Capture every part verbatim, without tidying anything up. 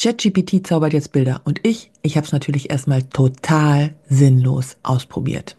ChatGPT zaubert jetzt Bilder und ich, ich habe es natürlich erstmal total sinnlos ausprobiert.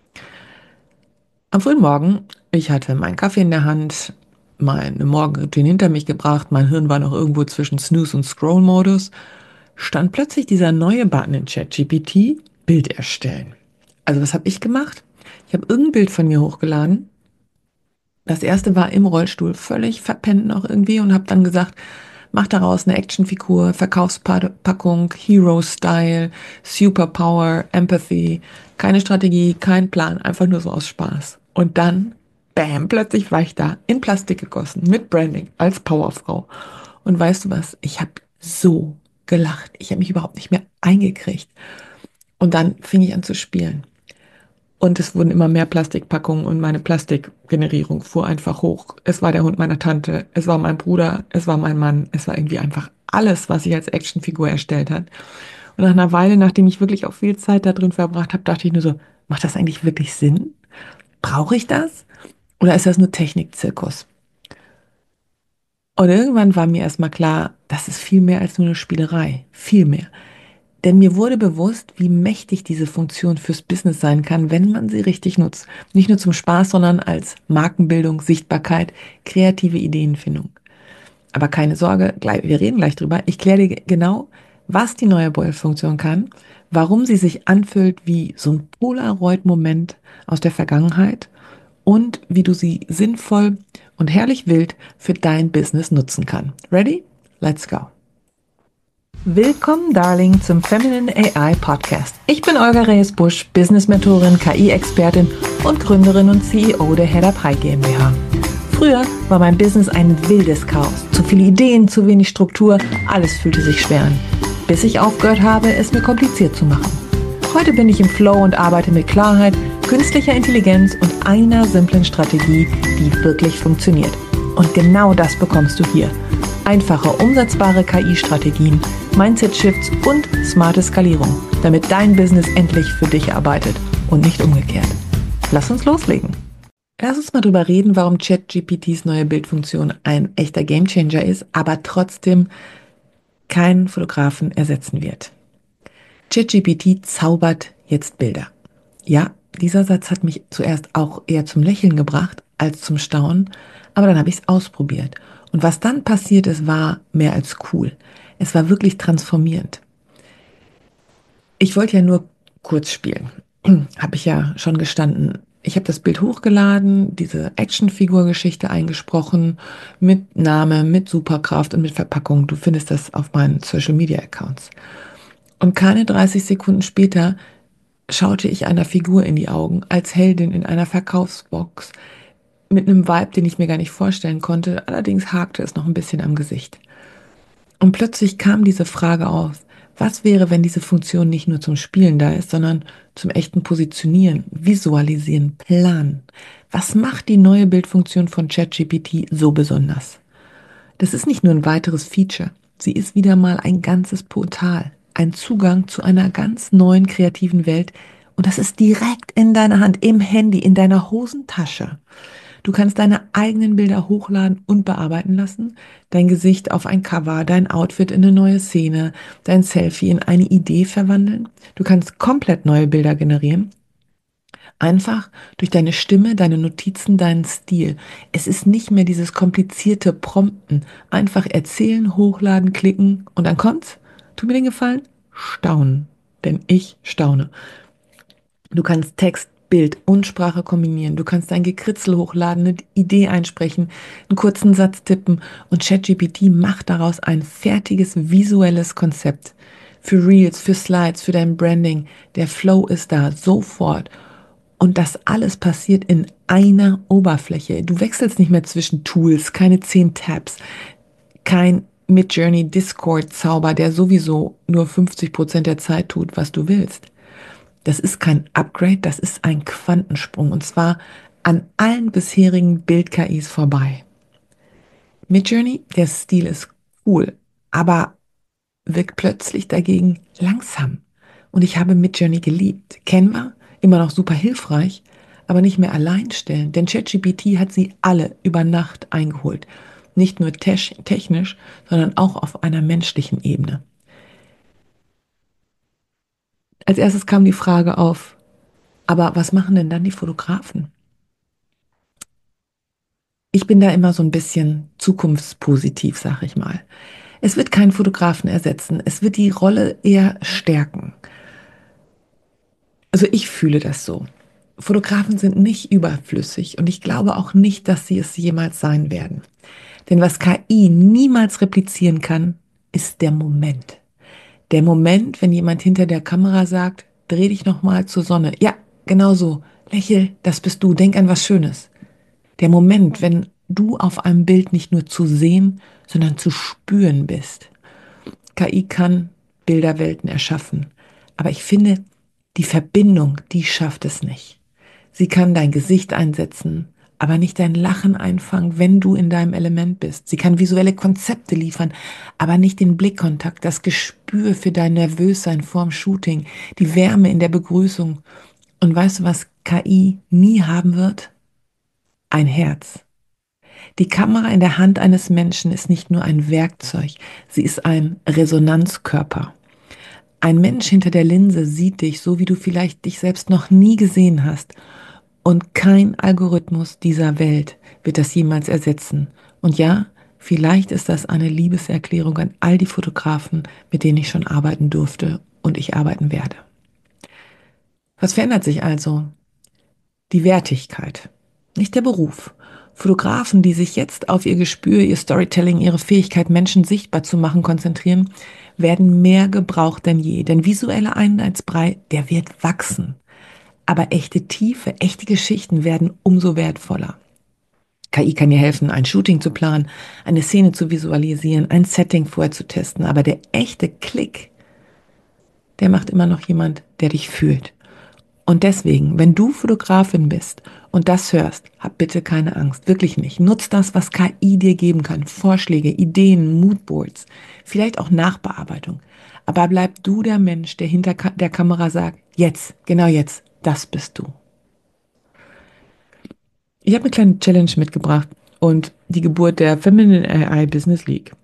Am frühen Morgen, ich hatte meinen Kaffee in der Hand, meine Morgenroutine hinter mich gebracht, mein Hirn war noch irgendwo zwischen Snooze- und Scroll-Modus, stand plötzlich dieser neue Button in ChatGPT, Bild erstellen. Also was habe ich gemacht? Ich habe irgendein Bild von mir hochgeladen. Das erste war im Rollstuhl, völlig verpennt noch irgendwie und habe dann gesagt, mach daraus eine Actionfigur, Verkaufspackung, Hero-Style, Superpower, Empathy, keine Strategie, kein Plan, einfach nur so aus Spaß. Und dann, bam, plötzlich war ich da, in Plastik gegossen, mit Branding, als Powerfrau. Und weißt du was, ich habe so gelacht, ich habe mich überhaupt nicht mehr eingekriegt. Und dann fing ich an zu spielen. Und es wurden immer mehr Plastikpackungen und meine Plastikgenerierung fuhr einfach hoch. Es war der Hund meiner Tante, es war mein Bruder, es war mein Mann, es war irgendwie einfach alles, was ich als Actionfigur erstellt hat. Und nach einer Weile, nachdem ich wirklich auch viel Zeit da drin verbracht habe, dachte ich nur so, macht das eigentlich wirklich Sinn? Brauche ich das? Oder ist das nur Technikzirkus? Und irgendwann war mir erstmal klar, das ist viel mehr als nur eine Spielerei. Viel mehr. Denn mir wurde bewusst, wie mächtig diese Funktion fürs Business sein kann, wenn man sie richtig nutzt. Nicht nur zum Spaß, sondern als Markenbildung, Sichtbarkeit, kreative Ideenfindung. Aber keine Sorge, gleich, wir reden gleich drüber. Ich kläre dir genau, was die neue Boil-Funktion kann, warum sie sich anfühlt wie so ein Polaroid-Moment aus der Vergangenheit und wie du sie sinnvoll und herrlich wild für dein Business nutzen kannst. Ready? Let's go. Willkommen, Darling, zum Feminine A I Podcast. Ich bin Olga Reyes-Busch, Business-Mentorin, K I-Expertin und Gründerin und C E O der Head-Up High GmbH. Früher war mein Business ein wildes Chaos. Zu viele Ideen, zu wenig Struktur, alles fühlte sich schwer an. Bis ich aufgehört habe, es mir kompliziert zu machen. Heute bin ich im Flow und arbeite mit Klarheit, künstlicher Intelligenz und einer simplen Strategie, die wirklich funktioniert. Und genau das bekommst du hier. Einfache, umsetzbare K I-Strategien, Mindset-Shifts und smarte Skalierung, damit dein Business endlich für dich arbeitet und nicht umgekehrt. Lass uns loslegen. Lass uns mal drüber reden, warum ChatGPTs neue Bildfunktion ein echter Gamechanger ist, aber trotzdem keinen Fotografen ersetzen wird. ChatGPT zaubert jetzt Bilder. Ja, dieser Satz hat mich zuerst auch eher zum Lächeln gebracht als zum Staunen, aber dann habe ich es ausprobiert. Und was dann passiert ist, war mehr als cool. Es war wirklich transformierend. Ich wollte ja nur kurz spielen, habe ich ja schon gestanden. Ich habe das Bild hochgeladen, diese Actionfigur-Geschichte eingesprochen, mit Name, mit Superkraft und mit Verpackung. Du findest das auf meinen Social-Media-Accounts. Und keine dreißig Sekunden später schaute ich einer Figur in die Augen, als Heldin in einer Verkaufsbox, mit einem Vibe, den ich mir gar nicht vorstellen konnte. Allerdings hakte es noch ein bisschen am Gesicht. Und plötzlich kam diese Frage auf, was wäre, wenn diese Funktion nicht nur zum Spielen da ist, sondern zum echten Positionieren, Visualisieren, Planen? Was macht die neue Bildfunktion von ChatGPT so besonders? Das ist nicht nur ein weiteres Feature, sie ist wieder mal ein ganzes Portal, ein Zugang zu einer ganz neuen kreativen Welt und das ist direkt in deiner Hand, im Handy, in deiner Hosentasche. Du kannst deine eigenen Bilder hochladen und bearbeiten lassen, dein Gesicht auf ein Cover, dein Outfit in eine neue Szene, dein Selfie in eine Idee verwandeln. Du kannst komplett neue Bilder generieren. Einfach durch deine Stimme, deine Notizen, deinen Stil. Es ist nicht mehr dieses komplizierte Prompten. Einfach erzählen, hochladen, klicken und dann kommt's. Tu mir den Gefallen, staunen. Denn ich staune. Du kannst Text, Bild und Sprache kombinieren. Du kannst ein Gekritzel hochladen, eine Idee einsprechen, einen kurzen Satz tippen und ChatGPT macht daraus ein fertiges visuelles Konzept. Für Reels, für Slides, für dein Branding. Der Flow ist da sofort. Und das alles passiert in einer Oberfläche. Du wechselst nicht mehr zwischen Tools, keine zehn Tabs, kein Midjourney Discord Zauber, der sowieso nur fünfzig Prozent der Zeit tut, was du willst. Das ist kein Upgrade, das ist ein Quantensprung und zwar an allen bisherigen Bild-K Is vorbei. Midjourney, der Stil ist cool, aber wirkt plötzlich dagegen langsam. Und ich habe Midjourney geliebt. Canva, immer noch super hilfreich, aber nicht mehr alleinstellend, denn ChatGPT hat sie alle über Nacht eingeholt. Nicht nur technisch, sondern auch auf einer menschlichen Ebene. Als erstes kam die Frage auf, aber was machen denn dann die Fotografen? Ich bin da immer so ein bisschen zukunftspositiv, sag ich mal. Es wird keinen Fotografen ersetzen. Es wird die Rolle eher stärken. Also ich fühle das so. Fotografen sind nicht überflüssig und ich glaube auch nicht, dass sie es jemals sein werden. Denn was K I niemals replizieren kann, ist der Moment. Der Moment, wenn jemand hinter der Kamera sagt, dreh dich nochmal zur Sonne. Ja, genau so. Lächel, das bist du. Denk an was Schönes. Der Moment, wenn du auf einem Bild nicht nur zu sehen, sondern zu spüren bist. K I kann Bilderwelten erschaffen. Aber ich finde, die Verbindung, die schafft es nicht. Sie kann dein Gesicht einsetzen, aber nicht dein Lachen einfangen, wenn du in deinem Element bist. Sie kann visuelle Konzepte liefern, aber nicht den Blickkontakt, das Gespür für dein Nervössein vorm Shooting, die Wärme in der Begrüßung. Und weißt du, was K I nie haben wird? Ein Herz. Die Kamera in der Hand eines Menschen ist nicht nur ein Werkzeug, sie ist ein Resonanzkörper. Ein Mensch hinter der Linse sieht dich, so wie du vielleicht dich selbst noch nie gesehen hast. Und kein Algorithmus dieser Welt wird das jemals ersetzen. Und ja, vielleicht ist das eine Liebeserklärung an all die Fotografen, mit denen ich schon arbeiten durfte und ich arbeiten werde. Was verändert sich also? Die Wertigkeit, nicht der Beruf. Fotografen, die sich jetzt auf ihr Gespür, ihr Storytelling, ihre Fähigkeit, Menschen sichtbar zu machen, konzentrieren, werden mehr gebraucht denn je. Denn visueller Einheitsbrei, der wird wachsen. Aber echte Tiefe, echte Geschichten werden umso wertvoller. K I kann dir helfen, ein Shooting zu planen, eine Szene zu visualisieren, ein Setting vorher zu testen. Aber der echte Klick, der macht immer noch jemand, der dich fühlt. Und deswegen, wenn du Fotografin bist und das hörst, hab bitte keine Angst, wirklich nicht. Nutz das, was K I dir geben kann. Vorschläge, Ideen, Moodboards, vielleicht auch Nachbearbeitung. Aber bleib du der Mensch, der hinter der Kamera sagt, jetzt, genau jetzt, das bist du. Ich habe eine kleine Challenge mitgebracht und die Geburt der Feminine A I Business League.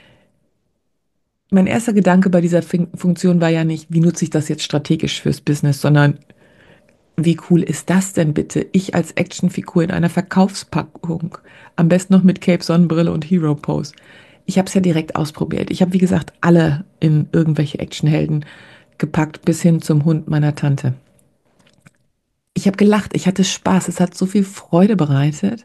Mein erster Gedanke bei dieser Fun- Funktion war ja nicht, wie nutze ich das jetzt strategisch fürs Business, sondern wie cool ist das denn bitte? Ich als Actionfigur in einer Verkaufspackung, am besten noch mit Cape, Sonnenbrille und Hero Pose. Ich habe es ja direkt ausprobiert. Ich habe, wie gesagt, alle in irgendwelche Actionhelden gepackt, bis hin zum Hund meiner Tante. Ich habe gelacht, ich hatte Spaß, es hat so viel Freude bereitet.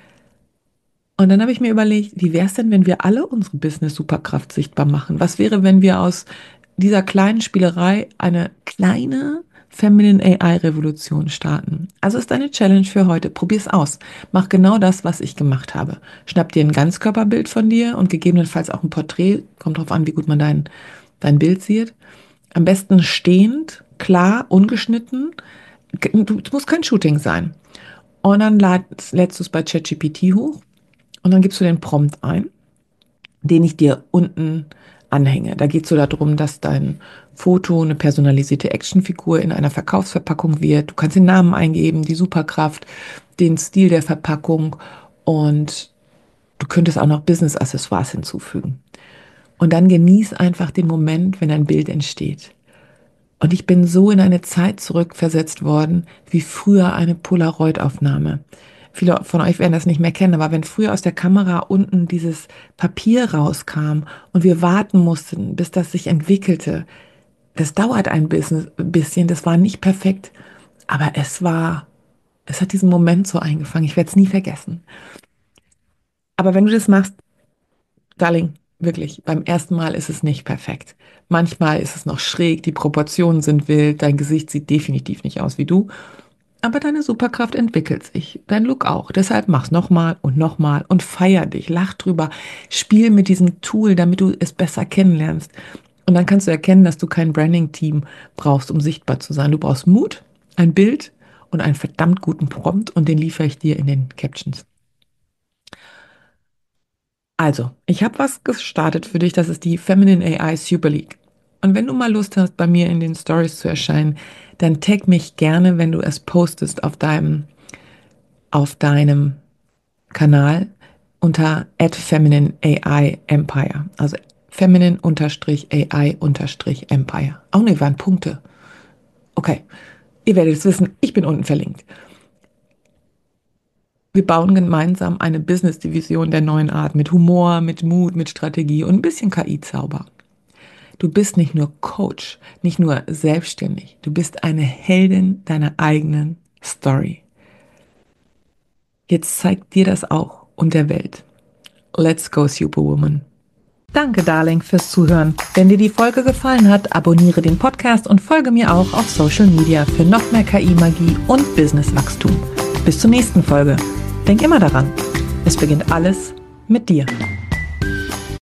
Und dann habe ich mir überlegt, wie wäre es denn, wenn wir alle unsere Business-Superkraft sichtbar machen? Was wäre, wenn wir aus dieser kleinen Spielerei eine kleine Feminine A I-Revolution starten? Also ist deine Challenge für heute. Probier's aus. Mach genau das, was ich gemacht habe. Schnapp dir ein Ganzkörperbild von dir und gegebenenfalls auch ein Porträt. Kommt drauf an, wie gut man dein, dein Bild sieht. Am besten stehend, klar, ungeschnitten. Du, es muss kein Shooting sein. Und dann lädst, lädst du es bei ChatGPT hoch. Und dann gibst du den Prompt ein, den ich dir unten anhänge. Da geht es so darum, dass dein Foto eine personalisierte Actionfigur in einer Verkaufsverpackung wird. Du kannst den Namen eingeben, die Superkraft, den Stil der Verpackung und du könntest auch noch Business-Accessoires hinzufügen. Und dann genieß einfach den Moment, wenn ein Bild entsteht. Und ich bin so in eine Zeit zurückversetzt worden, wie früher eine Polaroid-Aufnahme. Viele von euch werden das nicht mehr kennen, aber wenn früher aus der Kamera unten dieses Papier rauskam und wir warten mussten, bis das sich entwickelte, das dauert ein bisschen, das war nicht perfekt, aber es war, es hat diesen Moment so eingefangen, ich werde es nie vergessen. Aber wenn du das machst, Darling, wirklich, beim ersten Mal ist es nicht perfekt. Manchmal ist es noch schräg, die Proportionen sind wild, dein Gesicht sieht definitiv nicht aus wie du. Aber deine Superkraft entwickelt sich, dein Look auch. Deshalb mach's nochmal und nochmal und feier dich, lach drüber, spiel mit diesem Tool, damit du es besser kennenlernst. Und dann kannst du erkennen, dass du kein Branding-Team brauchst, um sichtbar zu sein. Du brauchst Mut, ein Bild und einen verdammt guten Prompt und den liefere ich dir in den Captions. Also, ich habe was gestartet für dich, das ist die Feminine A I Super League. Und wenn du mal Lust hast, bei mir in den Stories zu erscheinen, dann tag mich gerne, wenn du es postest auf deinem, auf deinem Kanal unter at feminine A I Empire. Also feminine A I Empire. Auch ne, waren Punkte. Okay, ihr werdet es wissen, ich bin unten verlinkt. Wir bauen gemeinsam eine Business-Division der neuen Art mit Humor, mit Mut, mit Strategie und ein bisschen K I-Zauber. Du bist nicht nur Coach, nicht nur selbstständig, du bist eine Heldin deiner eigenen Story. Jetzt zeigt dir das auch und der Welt. Let's go, Superwoman. Danke, Darling, fürs Zuhören. Wenn dir die Folge gefallen hat, abonniere den Podcast und folge mir auch auf Social Media für noch mehr K I-Magie und Businesswachstum. Bis zur nächsten Folge. Denk immer daran, es beginnt alles mit dir.